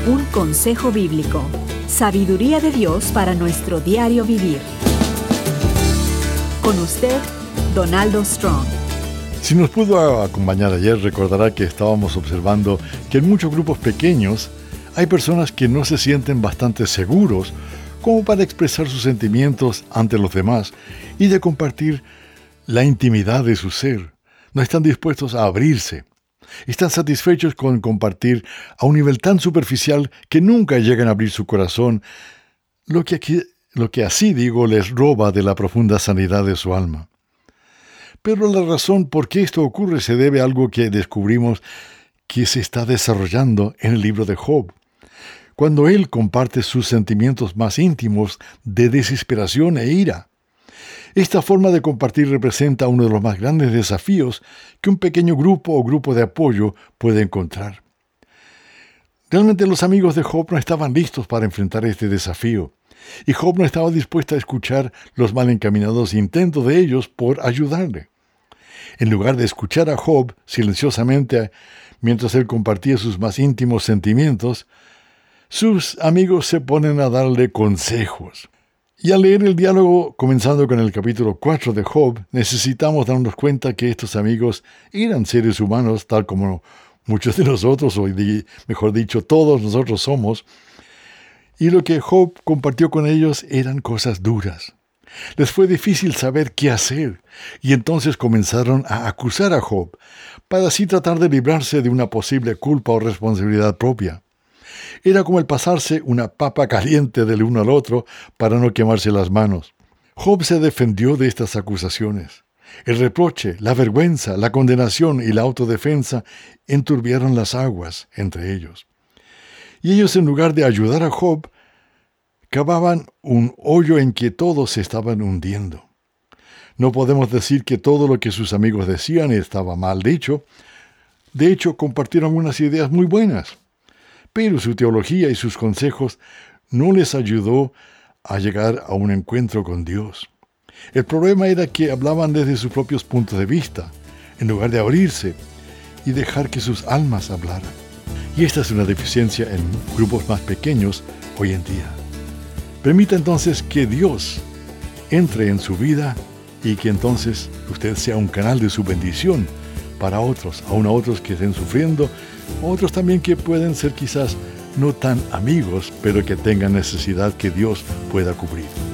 Un consejo bíblico. Sabiduría de Dios para nuestro diario vivir. Con usted, Donaldo Strong. Si nos pudo acompañar ayer, recordará que estábamos observando que en muchos grupos pequeños hay personas que no se sienten bastante seguros como para expresar sus sentimientos ante los demás y de compartir la intimidad de su ser. No están dispuestos a abrirse. Están satisfechos con compartir a un nivel tan superficial que nunca llegan a abrir su corazón, lo que así les roba de la profunda sanidad de su alma. Pero la razón por qué esto ocurre se debe a algo que descubrimos que se está desarrollando en el libro de Job. Cuando él comparte sus sentimientos más íntimos de desesperación e ira. Esta forma de compartir representa uno de los más grandes desafíos que un pequeño grupo o grupo de apoyo puede encontrar. Realmente los amigos de Job no estaban listos para enfrentar este desafío, y Job no estaba dispuesto a escuchar los mal encaminados intentos de ellos por ayudarle. En lugar de escuchar a Job silenciosamente mientras él compartía sus más íntimos sentimientos, sus amigos se ponen a darle consejos. Y al leer el diálogo, comenzando con el capítulo 4 de Job, necesitamos darnos cuenta que estos amigos eran seres humanos, tal como muchos de nosotros, mejor dicho, todos nosotros somos, y lo que Job compartió con ellos eran cosas duras. Les fue difícil saber qué hacer, y entonces comenzaron a acusar a Job, para así tratar de librarse de una posible culpa o responsabilidad propia. Era como el pasarse una papa caliente del uno al otro para no quemarse las manos. Job se defendió de estas acusaciones. El reproche, la vergüenza, la condenación y la autodefensa enturbiaron las aguas entre ellos. Y ellos, en lugar de ayudar a Job, cavaban un hoyo en que todos se estaban hundiendo. No podemos decir que todo lo que sus amigos decían estaba mal dicho. De hecho, compartieron unas ideas muy buenas. Pero su teología y sus consejos no les ayudó a llegar a un encuentro con Dios. El problema era que hablaban desde sus propios puntos de vista, en lugar de abrirse y dejar que sus almas hablaran. Y esta es una deficiencia en grupos más pequeños hoy en día. Permita entonces que Dios entre en su vida y que entonces usted sea un canal de su bendición para otros, aún a otros que estén sufriendo, otros también que pueden ser quizás no tan amigos, pero que tengan necesidad que Dios pueda cubrir.